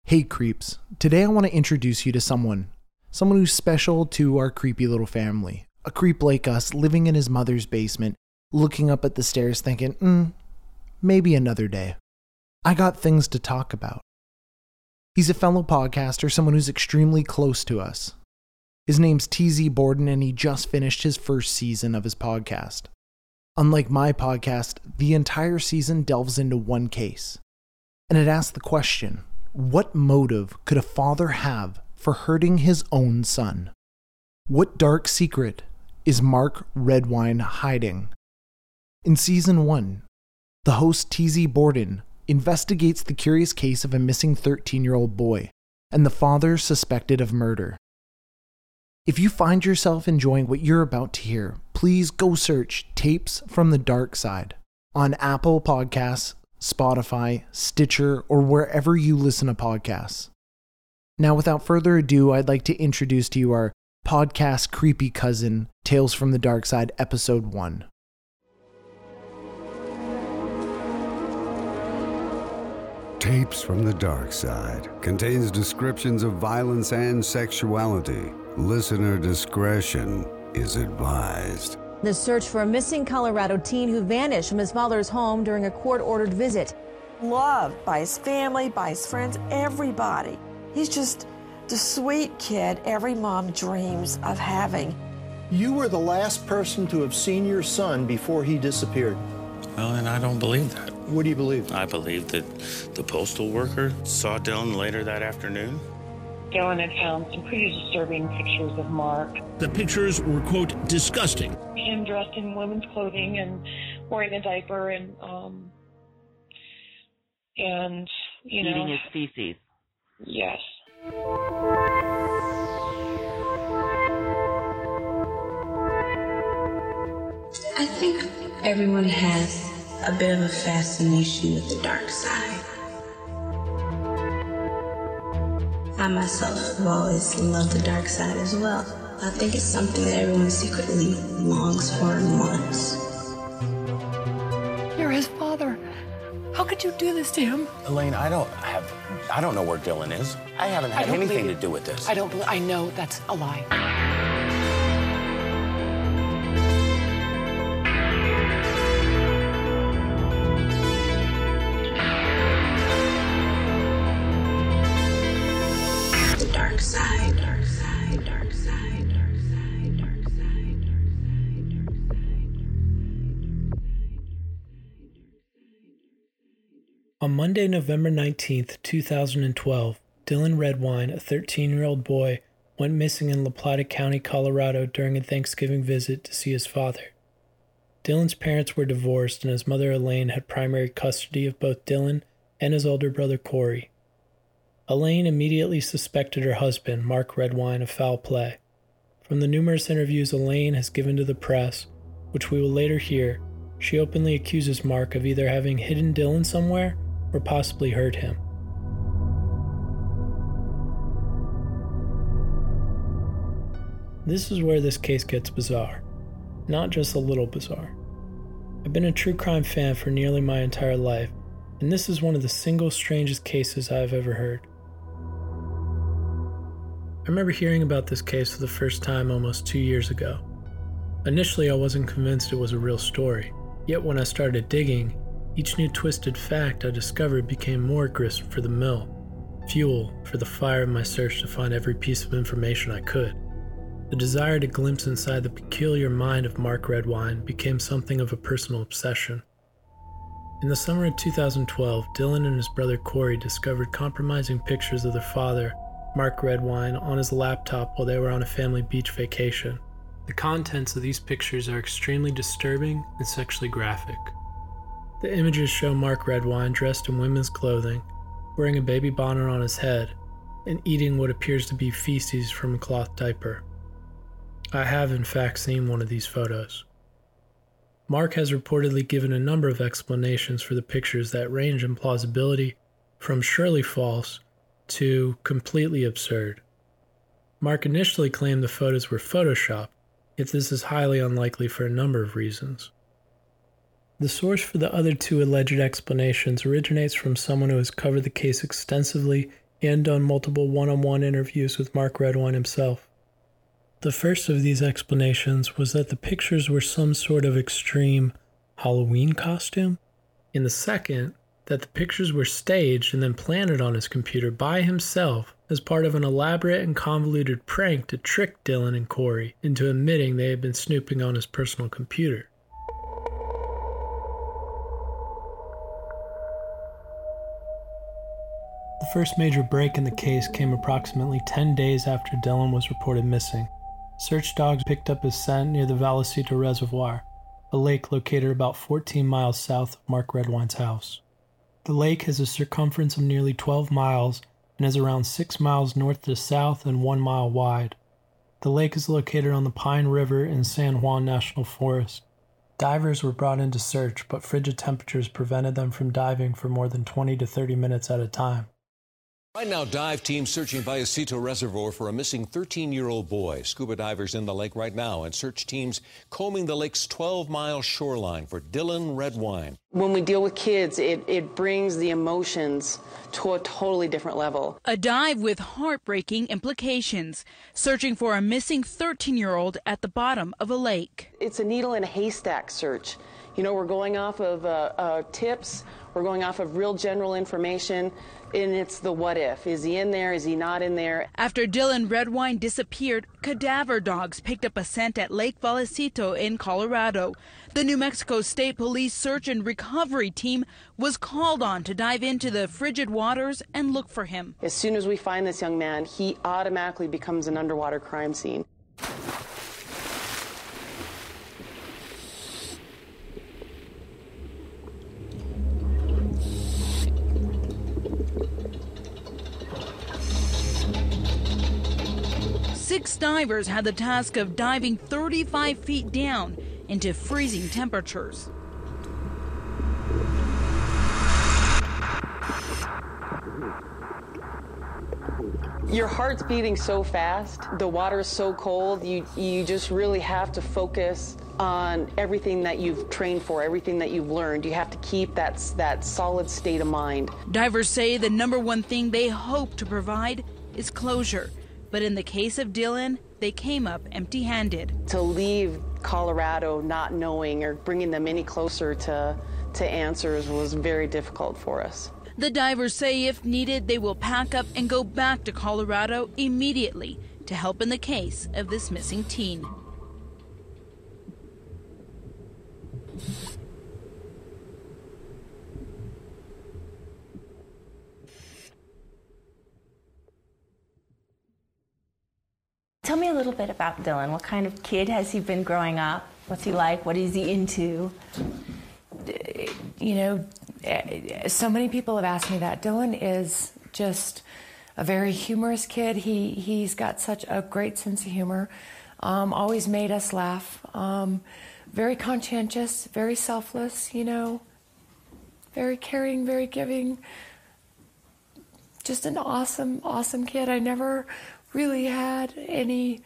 Hey creeps, today I want to introduce you to someone who's special to our creepy little family. A creep like us living in his mother's basement, looking up at the stairs thinking, maybe another day. I got things to talk about. He's a fellow podcaster, someone who's extremely close to us. His name's TZ Borden, and he just finished his first season of his podcast. Unlike my podcast, the entire season delves into one case, and it asks the question, what motive could a father have for hurting his own son? What dark secret is Mark Redwine hiding? In Season 1, the host TZ Borden investigates the curious case of a missing 13-year-old boy and the father suspected of murder. If you find yourself enjoying what you're about to hear, please go search Tapes from the Dark Side on Apple Podcasts, Spotify, Stitcher, or wherever you listen to podcasts. Now, without further ado, I'd like to introduce to you our podcast creepy cousin, Tales from the Dark Side, Episode 1. Tapes from the Dark Side contains descriptions of violence and sexuality. Listener discretion is advised. The search for a missing Colorado teen who vanished from his father's home during a court-ordered visit. Loved by his family, by his friends, everybody. He's just the sweet kid every mom dreams of having. You were the last person to have seen your son before he disappeared. Well, and I don't believe that. What do you believe? I believe that the postal worker saw Dylan later that afternoon. Dylan had found some pretty disturbing pictures of Mark. The pictures were, quote, disgusting. Him dressed in women's clothing and wearing a diaper and eating his feces. Yes. I think everyone has a bit of a fascination with the dark side. I myself have always loved the dark side as well. I think it's something that everyone secretly longs for and wants. You're his father. How could you do this to him? Elaine, I don't know where Dylan is. I haven't had anything to do with this. I know that's a lie. On Monday, November 19th, 2012, Dylan Redwine, a 13-year-old boy, went missing in La Plata County, Colorado during a Thanksgiving visit to see his father. Dylan's parents were divorced and his mother Elaine had primary custody of both Dylan and his older brother Corey. Elaine immediately suspected her husband, Mark Redwine, of foul play. From the numerous interviews Elaine has given to the press, which we will later hear, she openly accuses Mark of either having hidden Dylan somewhere or possibly hurt him. This is where this case gets bizarre. Not just a little bizarre. I've been a true crime fan for nearly my entire life, and this is one of the single strangest cases I have ever heard. I remember hearing about this case for the first time almost 2 years ago. Initially, I wasn't convinced it was a real story, yet when I started digging, each new twisted fact I discovered became more grist for the mill, fuel for the fire of my search to find every piece of information I could. The desire to glimpse inside the peculiar mind of Mark Redwine became something of a personal obsession. In the summer of 2012, Dylan and his brother Corey discovered compromising pictures of their father, Mark Redwine, on his laptop while they were on a family beach vacation. The contents of these pictures are extremely disturbing and sexually graphic. The images show Mark Redwine dressed in women's clothing, wearing a baby bonnet on his head, and eating what appears to be feces from a cloth diaper. I have in fact seen one of these photos. Mark has reportedly given a number of explanations for the pictures that range in plausibility from surely false to completely absurd. Mark initially claimed the photos were Photoshopped, yet this is highly unlikely for a number of reasons. The source for the other two alleged explanations originates from someone who has covered the case extensively and done multiple one-on-one interviews with Mark Redwine himself. The first of these explanations was that the pictures were some sort of extreme Halloween costume, and the second, that the pictures were staged and then planted on his computer by himself as part of an elaborate and convoluted prank to trick Dylan and Corey into admitting they had been snooping on his personal computer. The first major break in the case came approximately 10 days after Dylan was reported missing. Search dogs picked up his scent near the Vallecito Reservoir, a lake located about 14 miles south of Mark Redwine's house. The lake has a circumference of nearly 12 miles and is around 6 miles north to south and 1 mile wide. The lake is located on the Pine River in San Juan National Forest. Divers were brought in to search, but frigid temperatures prevented them from diving for more than 20 to 30 minutes at a time. Right now, dive teams searching Vallecito Reservoir for a missing 13-year-old boy. Scuba divers in the lake right now, and search teams combing the lake's 12-mile shoreline for Dylan Redwine. When we deal with kids, it brings the emotions to a totally different level. A dive with heartbreaking implications, searching for a missing 13-year-old at the bottom of a lake. It's a needle in a haystack search. You know, we're going off of tips, we're going off of real general information, and it's the what if. Is he in there? Is he not in there? After Dylan Redwine disappeared, cadaver dogs picked up a scent at Lake Vallecito in Colorado. The New Mexico State Police Search and Recovery Team was called on to dive into the frigid waters and look for him. As soon as we find this young man, he automatically becomes an underwater crime scene. Six divers had the task of diving 35 feet down into freezing temperatures. Your heart's beating so fast, the water is so cold, you just really have to focus on everything that you've trained for, everything that you've learned. You have to keep that solid state of mind. Divers say the number one thing they hope to provide is closure. But in the case of Dylan, they came up empty-handed. To leave Colorado not knowing or bringing them any closer to answers was very difficult for us. The divers say if needed, they will pack up and go back to Colorado immediately to help in the case of this missing teen. Tell me a little bit about Dylan. What kind of kid has he been growing up? What's he like? What is he into? You know, so many people have asked me that. Dylan is just a very humorous kid. He's got such a great sense of humor. Always made us laugh. Very conscientious, very selfless, you know. Very caring, very giving. Just an awesome, awesome kid. I never really had any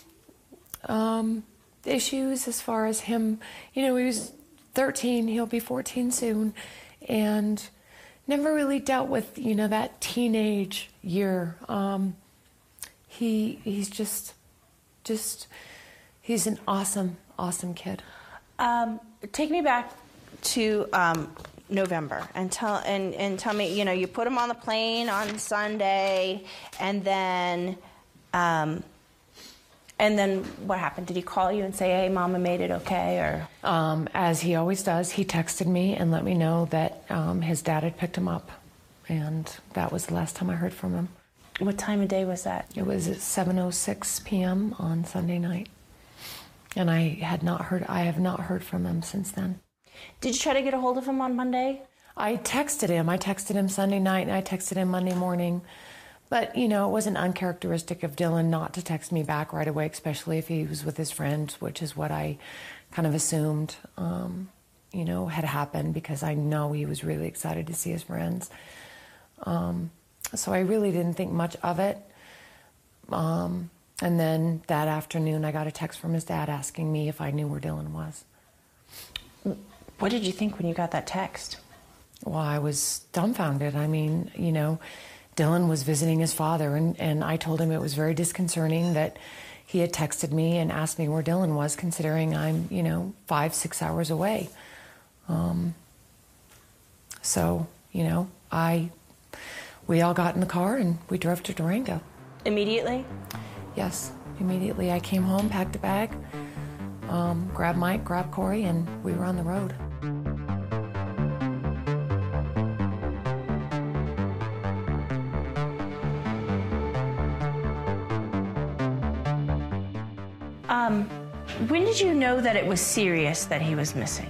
issues as far as him. You know, he was 13, he'll be 14 soon, and never really dealt with, you know, that teenage year. He's just he's an awesome, awesome kid. Take me back to November and tell me, you know, you put him on the plane on Sunday, and then what happened? Did he call you and say, "Hey, Mama made it okay"? Or as he always does, he texted me and let me know that his dad had picked him up, and that was the last time I heard from him. What time of day was that? It was at 7:06 p.m. on Sunday night, and I have not heard from him since then. Did you try to get a hold of him on Monday? I texted him Sunday night, and I texted him Monday morning. But, you know, it wasn't uncharacteristic of Dylan not to text me back right away, especially if he was with his friends, which is what I kind of assumed, you know, had happened, because I know he was really excited to see his friends. So I really didn't think much of it. And then that afternoon, I got a text from his dad asking me if I knew where Dylan was. What did you think when you got that text? Well, I was dumbfounded. I mean, you know, Dylan was visiting his father, and I told him it was very disconcerting that he had texted me and asked me where Dylan was, considering I'm, 5-6 hours away. So, we all got in the car and we drove to Durango. Immediately? Yes, immediately. I came home, packed a bag, grabbed Mike, grabbed Corey, and we were on the road. When did you know that it was serious that he was missing?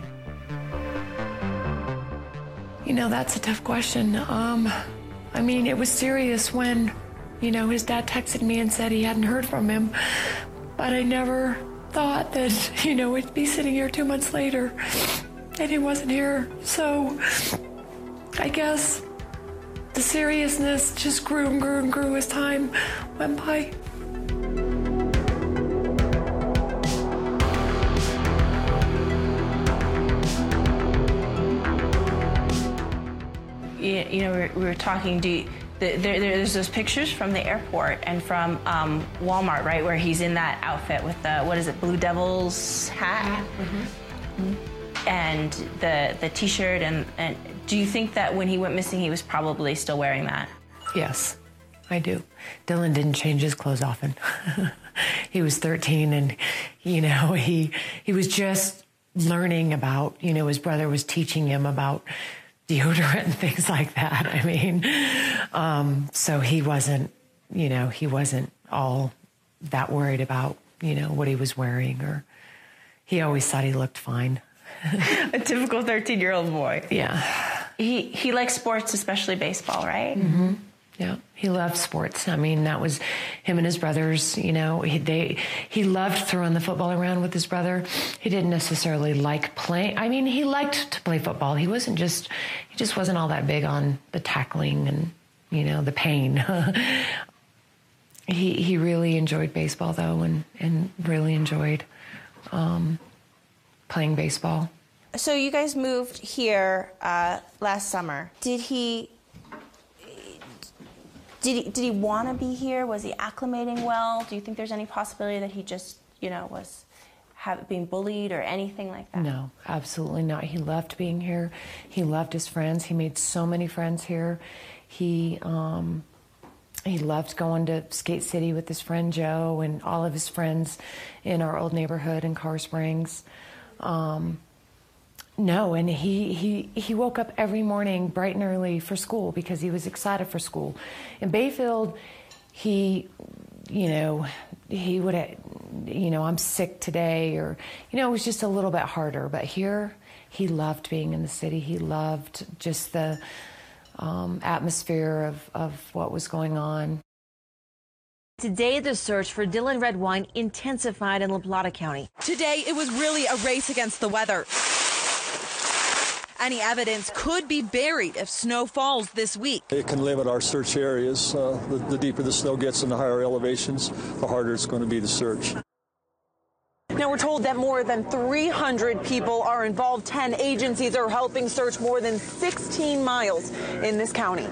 That's a tough question. It was serious when, his dad texted me and said he hadn't heard from him. But I never thought that, we'd be sitting here 2 months later and he wasn't here. So I guess the seriousness just grew and grew and grew as time went by. We were talking, there's those pictures from the airport and from Walmart, right, where he's in that outfit with the, Blue Devils hat? Mm-hmm. And the T-shirt, and do you think that when he went missing, he was probably still wearing that? Yes, I do. Dylan didn't change his clothes often. He was 13 and, he was just learning about, his brother was teaching him about deodorant and things like that. So he wasn't, he wasn't all that worried about, what he was wearing, or he always thought he looked fine. A typical 13-year-old boy. Yeah. He likes sports, especially baseball, right? Mm-hmm. Yeah, he loved sports. That was him and his brothers. He loved throwing the football around with his brother. He didn't necessarily like playing. He liked to play football. He just wasn't all that big on the tackling and, the pain. He really enjoyed baseball, though, and really enjoyed playing baseball. So you guys moved here last summer. Did he want to be here? Was he acclimating well? Do you think there's any possibility that he just, was being bullied or anything like that? No, absolutely not. He loved being here. He loved his friends. He made so many friends here. He loved going to Skate City with his friend Joe and all of his friends in our old neighborhood in Carr Springs. No, and he woke up every morning bright and early for school because he was excited for school. In Bayfield, he would, I'm sick today, or, it was just a little bit harder. But here, he loved being in the city. He loved just the atmosphere of what was going on. Today, the search for Dylan Redwine intensified in La Plata County. Today, it was really a race against the weather. Any evidence could be buried if snow falls this week. It can limit our search areas. The deeper the snow gets and the higher elevations, the harder it's going to be to search. Now we're told that more than 300 people are involved. 10 agencies are helping search more than 16 miles in this county.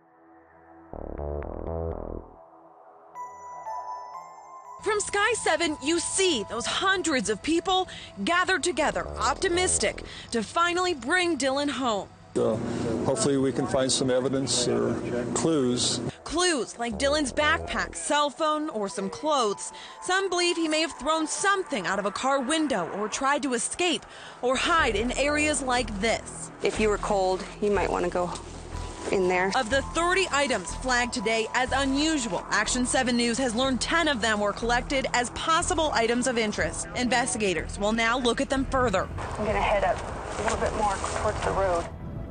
From Sky 7, you see those hundreds of people gathered together, optimistic to finally bring Dylan home. Hopefully we can find some evidence or clues. Clues like Dylan's backpack, cell phone, or some clothes. Some believe he may have thrown something out of a car window or tried to escape or hide in areas like this. If you were cold, you might want to go in there. Of the 30 items flagged today as unusual, Action 7 News has learned 10 of them were collected as possible items of interest. Investigators will now look at them further. I'm going to head up a little bit more towards the road.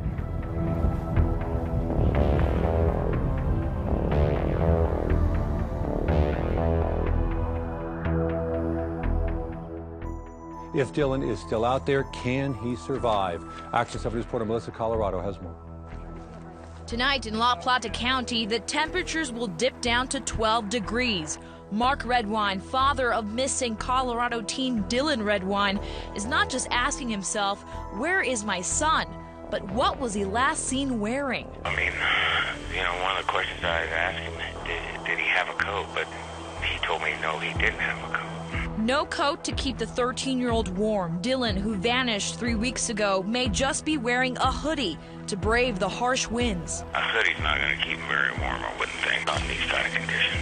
If Dylan is still out there, can he survive? Action 7 News reporter Melissa Colorado has more. Tonight in La Plata County, the temperatures will dip down to 12 degrees. Mark Redwine, father of missing Colorado teen Dylan Redwine, is not just asking himself, where is my son? But what was he last seen wearing? I mean, one of the questions I asked him, did he have a coat? But he told me no, he didn't have a coat. No coat to keep the 13-year-old warm. Dylan, who vanished 3 weeks ago, may just be wearing a hoodie to brave the harsh winds. A hoodie's not going to keep him very warm, I wouldn't think, on these kind of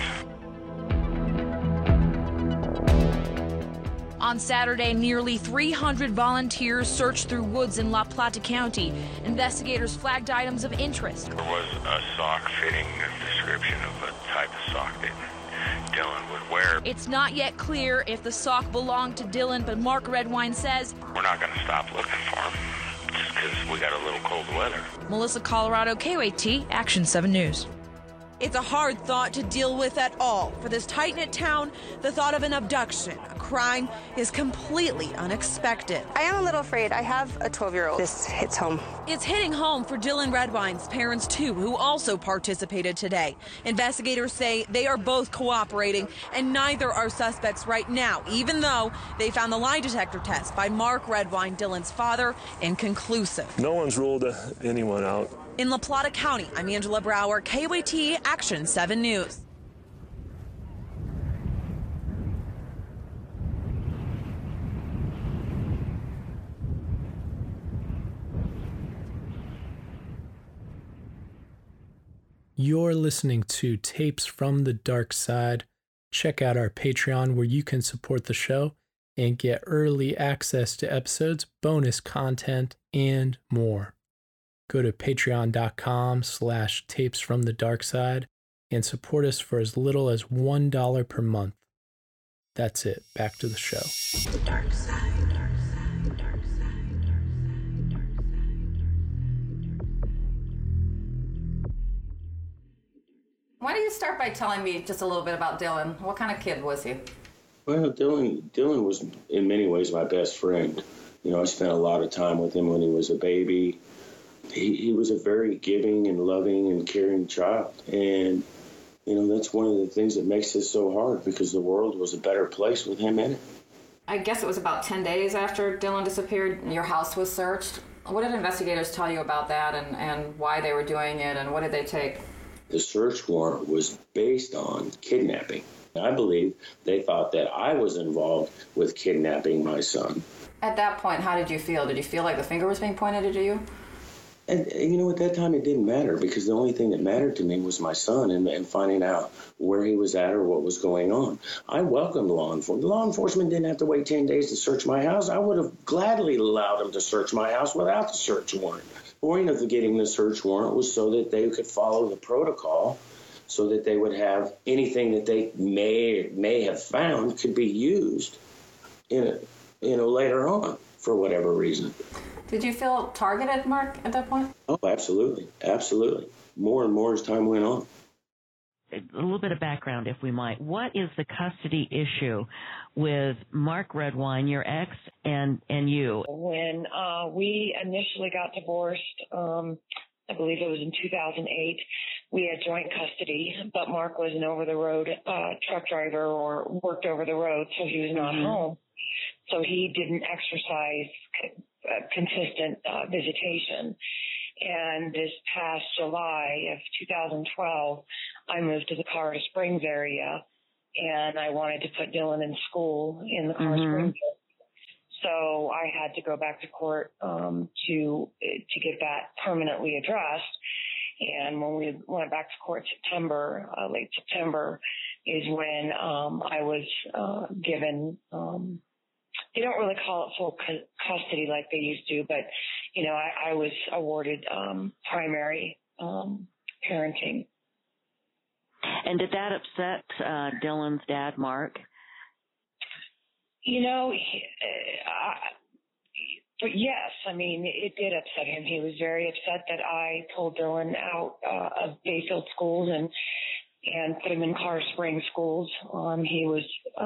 conditions. On Saturday, nearly 300 volunteers searched through woods in La Plata County. Investigators flagged items of interest. There was a sock fitting the description of a type of sock that Dylan would wear. It's not yet clear if the sock belonged to Dylan, but Mark Redwine says we're not going to stop looking for him just because we got a little cold weather. Melissa Colorado, KOAT, Action 7 News. It's a hard thought to deal with at all. For this tight-knit town, the thought of an abduction, a crime, is completely unexpected. I am a little afraid. I have a 12-year-old. This hits home. It's hitting home for Dylan Redwine's parents, too, who also participated today. Investigators say they are both cooperating, and neither are suspects right now, even though they found the lie detector test by Mark Redwine, Dylan's father, inconclusive. No one's ruled anyone out. In La Plata County, I'm Angela Brower, KOAT Action 7 News. You're listening to Tapes from the Dark Side. Check out our Patreon where you can support the show and get early access to episodes, bonus content, and more. Go to patreon.com/tapesfromthedarkside and support us for as little as $1 per month. That's it. Back to the show. The dark side, dark side, dark side, dark side, dark side. Why don't you start by telling me just a little bit about Dylan? What kind of kid was he? Well, Dylan was in many ways my best friend. I spent a lot of time with him when he was a baby. He was a very giving and loving and caring child. And, that's one of the things that makes this so hard because the world was a better place with him in it. I guess it was about 10 days after Dylan disappeared, your house was searched. What did investigators tell you about that and why they were doing it and what did they take? The search warrant was based on kidnapping. I believe they thought that I was involved with kidnapping my son. At that point, how did you feel? Did you feel like the finger was being pointed at you? And at that time it didn't matter because the only thing that mattered to me was my son and finding out where he was at or what was going on. I welcomed law enforcement. Law enforcement didn't have to wait 10 days to search my house. I would have gladly allowed them to search my house without the search warrant. The point of getting the search warrant was so that they could follow the protocol so that they would have anything that they may have found could be used later on for whatever reason. Did you feel targeted, Mark, at that point? Oh, absolutely. Absolutely. More and more as time went on. A little bit of background, if we might. What is the custody issue with Mark Redwine, your ex, and you? When we initially got divorced, I believe it was in 2008, we had joint custody, but Mark was an over-the-road truck driver or worked over the road, so he was not home. So he didn't exercise consistent visitation. And this past July of 2012, I moved to the Colorado Springs area, and I wanted to put Dylan in school in the Colorado Springs area. So I had to go back to court to get that permanently addressed. And when we went back to court September, late September, is when I was given. They don't really call it full custody like they used to, but, I was awarded primary parenting. And did that upset Dylan's dad, Mark? But yes, it did upset him. He was very upset that I pulled Dylan out of Bayfield schools and put him in Colorado Springs schools. He was,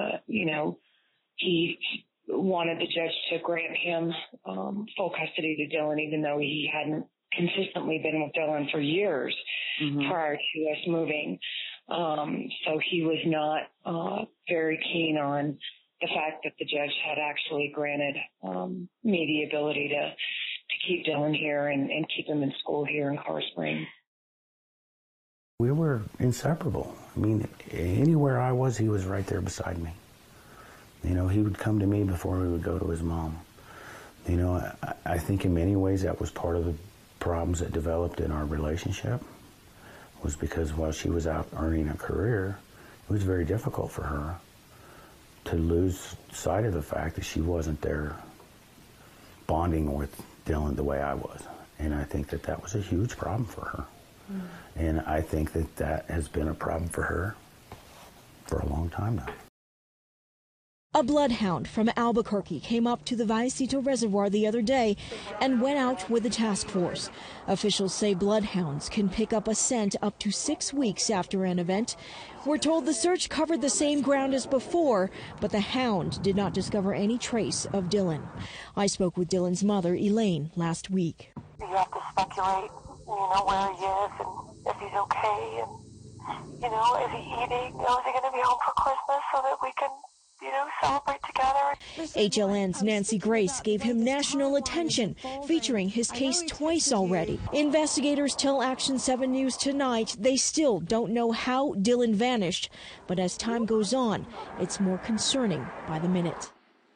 he wanted the judge to grant him full custody to Dylan, even though he hadn't consistently been with Dylan for years prior to us moving. So he was not very keen on the fact that the judge had actually granted me the ability to keep Dylan here and keep him in school here in Colorado Springs. We were inseparable. I mean, anywhere I was, he was right there beside me. You know, he would come to me before he would go to his mom. You know, I think in many ways that was part of the problems that developed in our relationship, was because while she was out earning a career, it was very difficult for her to lose sight of the fact that she wasn't there bonding with Dylan the way I was. And I think that that was a huge problem for her. And I think that that has been a problem for her for a long time now. A bloodhound from Albuquerque came up to the Vallecito Reservoir the other day and went out with the task force. Officials say bloodhounds can pick up a scent up to 6 weeks after an event. We're told the search covered the same ground as before, but the hound did not discover any trace of Dylan. I spoke with Dylan's mother, Elaine, last week. You have to speculate, you know, where he is and if he's okay, and, you know, is he eating? Is he going to be home for Christmas so that we can, you know, celebrate together? HLN's Nancy Grace gave him national attention, featuring his case twice already. Investigators tell Action 7 News tonight they still don't know how Dylan vanished, but as time goes on, it's more concerning by the minute.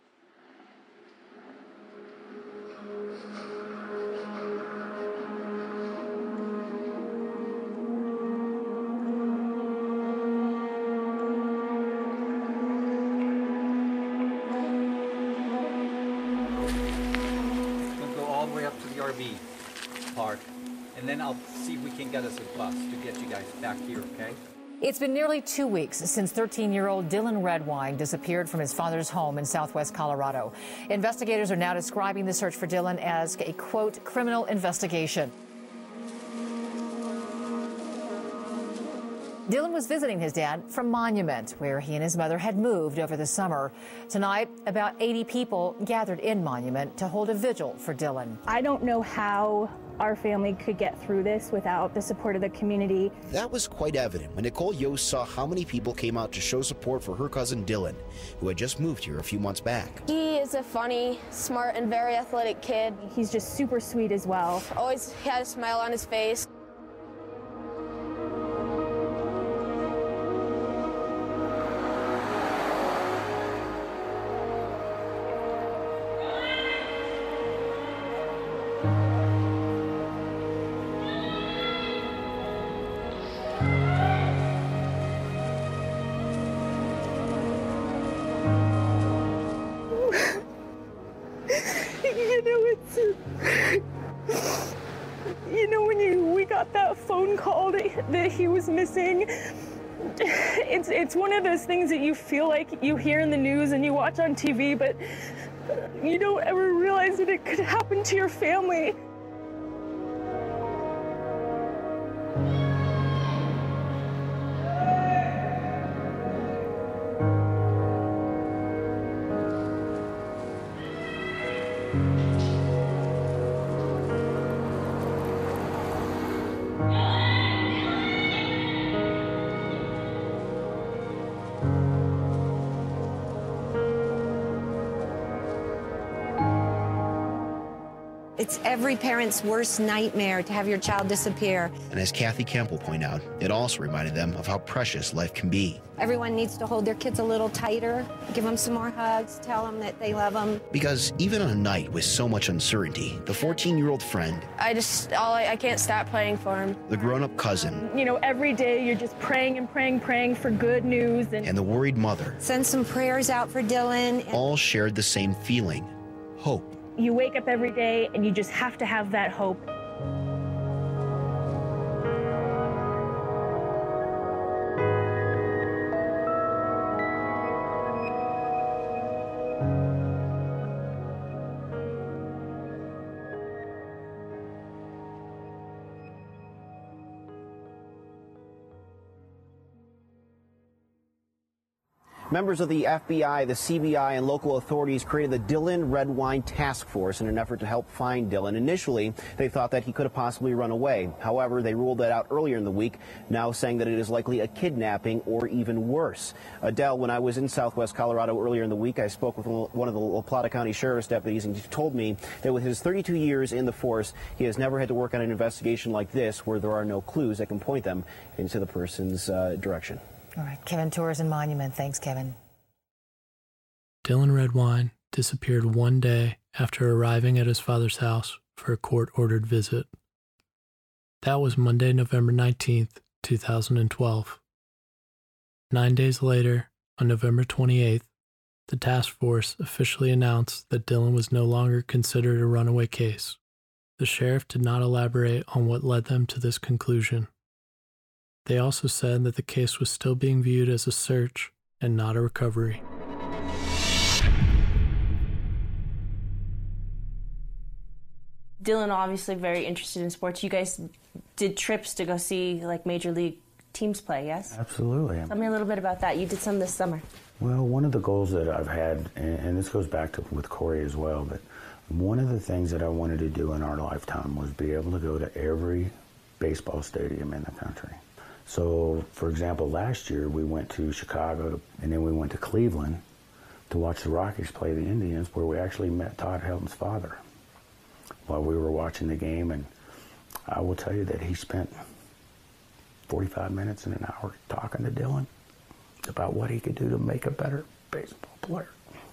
Park, and then I'll see if we can get us a bus to get you guys back here, okay? It's been nearly 2 weeks since 13-year-old Dylan Redwine disappeared from his father's home in southwest Colorado. Investigators are now describing the search for Dylan as a, quote, criminal investigation. Dylan was visiting his dad from Monument, where he and his mother had moved over the summer. Tonight, about 80 people gathered in Monument to hold a vigil for Dylan. I don't know how our family could get through this without the support of the community. That was quite evident when Nicole Yost saw how many people came out to show support for her cousin Dylan, who had just moved here a few months back. He is a funny, smart, and very athletic kid. He's just super sweet as well. Always had a smile on his face. We got that phone call that he was missing. It's one of those things that you feel like you hear in the news and you watch on TV, but you don't ever realize that it could happen to your family. It's every parent's worst nightmare to have your child disappear. And as Kathy Kemp will point out, it also reminded them of how precious life can be. Everyone needs to hold their kids a little tighter, give them some more hugs, tell them that they love them. Because even on a night with so much uncertainty, the 14-year-old friend, I can't stop praying for him. the grown-up cousin, You know, every day you're just praying and praying, praying for good news. and the worried mother Send some prayers out for Dylan. all shared the same feeling, hope. You wake up every day and you just have to have that hope. Members of the FBI, the CBI, and local authorities created the Dylan Redwine Task Force in an effort to help find Dylan. Initially, they thought that he could have possibly run away. However, they ruled that out earlier in the week, now saying that it is likely a kidnapping or even worse. Adele, when I was in Southwest Colorado earlier in the week, I spoke with one of the La Plata County Sheriff's deputies, and he told me that with his 32 years in the force, he has never had to work on an investigation like this where there are no clues that can point them into the person's direction. All right, Kevin Tours and Monument. Thanks, Kevin. Dylan Redwine disappeared one day after arriving at his father's house for a court-ordered visit. That was Monday, November 19th, 2012. 9 days later, on November 28th, the task force officially announced that Dylan was no longer considered a runaway case. The sheriff did not elaborate on what led them to this conclusion. They also said that the case was still being viewed as a search and not a recovery. Dylan obviously very interested in sports. You guys did trips to go see like major league teams play, yes? Absolutely. Tell me a little bit about that. You did some this summer. Well, one of the goals that I've had, and this goes back to with Corey as well, but one of the things that I wanted to do in our lifetime was be able to go to every baseball stadium in the country. So, for example, last year we went to Chicago and then we went to Cleveland to watch the Rockies play the Indians, where we actually met Todd Helton's father while we were watching the game. And I will tell you that he spent 45 minutes and an hour talking to Dylan about what he could do to make a better baseball player.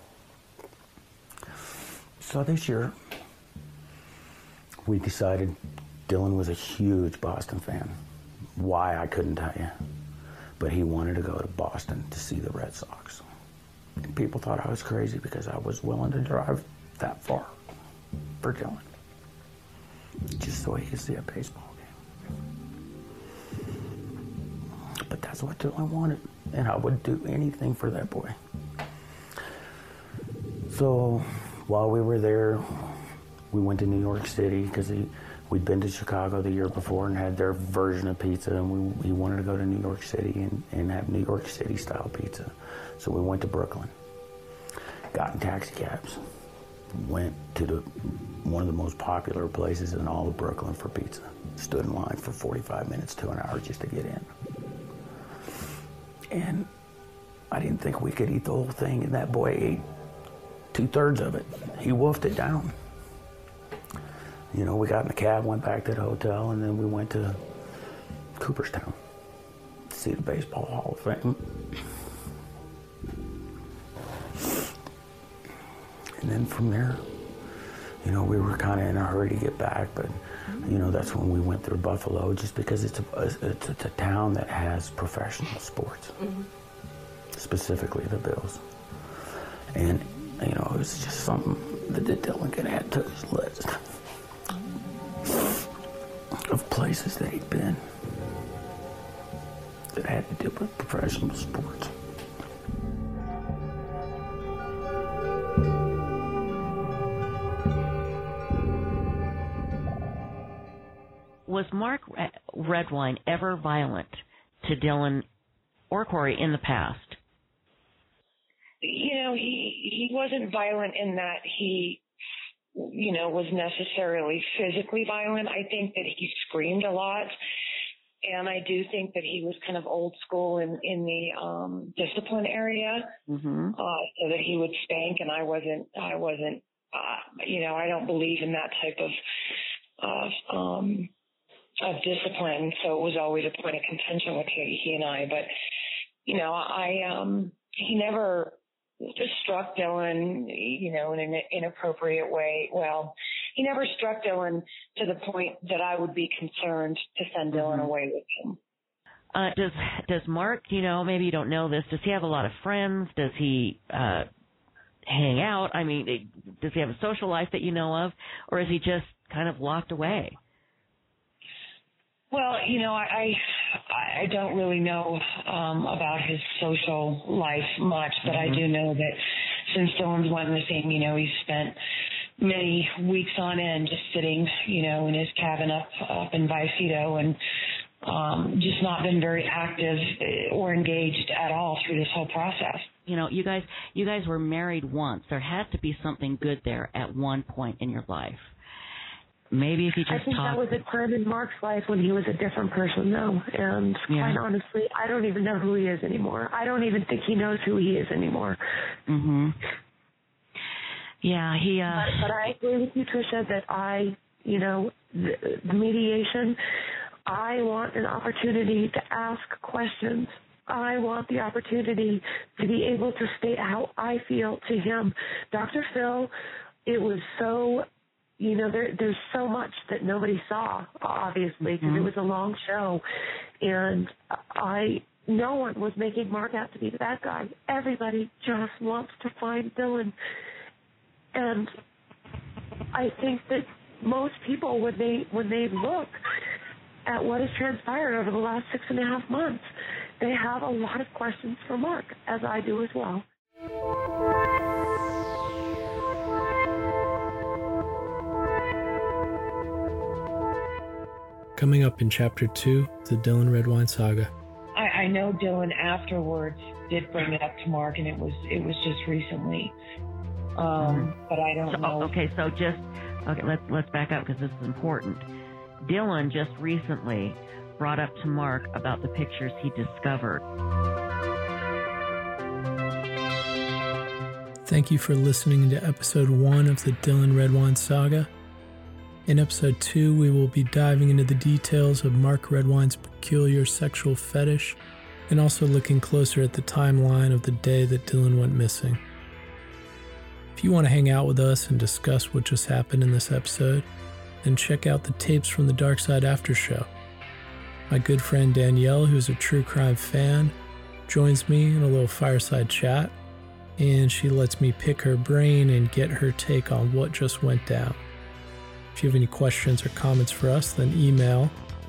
So this year, we decided Dylan was a huge Boston fan. Why, I couldn't tell you. But he wanted to go to Boston to see the Red Sox. And people thought I was crazy because I was willing to drive that far for Dylan, just so he could see a baseball game. But that's what Dylan wanted, and I would do anything for that boy. So while we were there, we went to New York City because we'd been to Chicago the year before and had their version of pizza, and he wanted to go to New York City and have New York City style pizza. So we went to Brooklyn, got in taxi cabs, went to one of the most popular places in all of Brooklyn for pizza. Stood in line for 45 minutes to an hour just to get in. And I didn't think we could eat the whole thing, and that boy ate 2/3 of it. He wolfed it down. You know, we got in the cab, went back to the hotel, and then we went to Cooperstown to see the Baseball Hall of Fame. And then from there, you know, we were kind of in a hurry to get back, but, you know, that's when we went through Buffalo, just because it's a town that has professional sports, specifically the Bills. And, you know, it was just something that Dylan could add to his list of places that he'd been that had to do with professional sports. Was Mark Redwine ever violent to Dylan or Corey in the past? You know, he wasn't violent in that he, you know, was necessarily physically violent. I think that he screamed a lot, and I do think that he was kind of old school in the discipline area, so that he would spank, and I wasn't, you know, I don't believe in that type of discipline, so it was always a point of contention with he and I. But, you know, he never just struck Dylan, you know, in an inappropriate way. Well, he never struck Dylan to the point that I would be concerned to send Dylan away with him. Does Mark, you know, maybe you don't know this, does he have a lot of friends? Does he hang out? I mean, does he have a social life that you know of? Or is he just kind of locked away? Well, you know, I don't really know about his social life much, but I do know that since Dylan's went missing, you know, he's spent many weeks on end just sitting, you know, in his cabin up in Vicedo, and just not been very active or engaged at all through this whole process. You know, you guys were married once. There had to be something good there at one point in your life. Maybe if you just I think talk. that was a time in Mark's life when he was a different person, though. And quite honestly, I don't even know who he is anymore. I don't even think he knows who he is anymore. Yeah, he. But I agree with you, Tricia, that the mediation, I want an opportunity to ask questions. I want the opportunity to be able to state how I feel to him. Dr. Phil, it was so, there's so much that nobody saw, obviously, because it was a long show. And no one was making Mark out to be the bad guy. Everybody just wants to find Dylan. And I think that most people, when they look at what has transpired over the last 6.5 months, they have a lot of questions for Mark, as I do as well. Coming up in Chapter 2, the Dylan Redwine saga. I know Dylan afterwards did bring it up to Mark, and it was just recently. But I don't know. Okay, let's back up because this is important. Dylan just recently brought up to Mark about the pictures he discovered. Thank you for listening to episode 1 of the Dylan Redwine saga. In episode 2, we will be diving into the details of Mark Redwine's peculiar sexual fetish and also looking closer at the timeline of the day that Dylan went missing. If you want to hang out with us and discuss what just happened in this episode, then check out the Tapes from the Dark Side after show. My good friend Danielle, who's a true crime fan, joins me in a little fireside chat, and she lets me pick her brain and get her take on what just went down. If you have any questions or comments for us, then email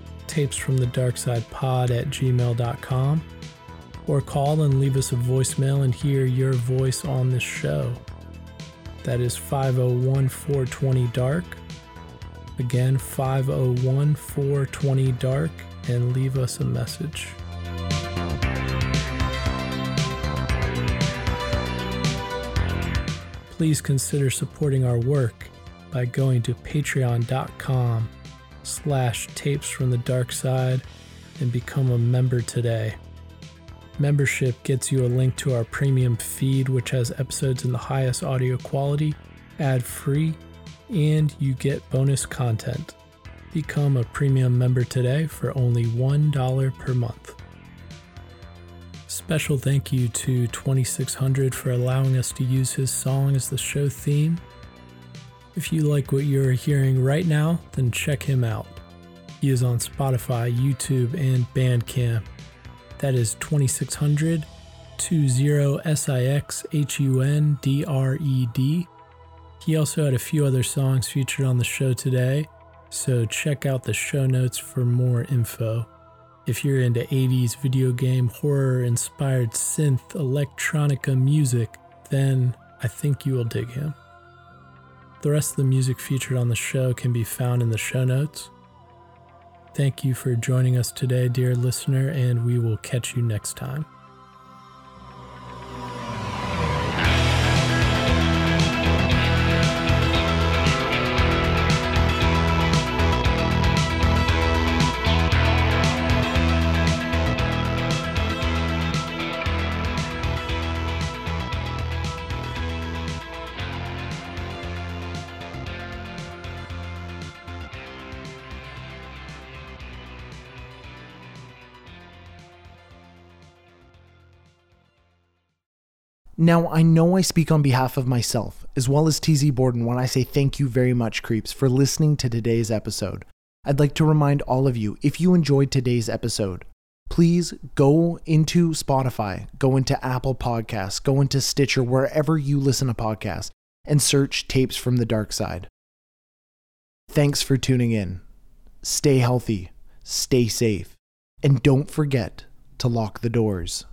tapesfromthedarksidepod@gmail.com or call and leave us a voicemail and hear your voice on this show. That is 501-420-DARK. Again, 501-420-DARK, and leave us a message. Please consider supporting our work by going to patreon.com/tapesfromthedarkside and become a member today. Membership gets you a link to our premium feed, which has episodes in the highest audio quality, ad-free, and you get bonus content. Become a premium member today for only $1 per month. Special thank you to 2600 for allowing us to use his song as the show theme. If you like what you're hearing right now, then check him out. He is on Spotify, YouTube, and Bandcamp. That is 2600, 20SIXHUNDRED. He also had a few other songs featured on the show today, so check out the show notes for more info. If you're into 80s video game horror-inspired synth electronica music, then I think you will dig him. The rest of the music featured on the show can be found in the show notes. Thank you for joining us today, dear listener, and we will catch you next time. Now, I know I speak on behalf of myself, as well as TZ Borden, when I say thank you very much, creeps, for listening to today's episode. I'd like to remind all of you, if you enjoyed today's episode, please go into Spotify, go into Apple Podcasts, go into Stitcher, wherever you listen to podcasts, and search Tapes from the Dark Side. Thanks for tuning in. Stay healthy, stay safe, and don't forget to lock the doors.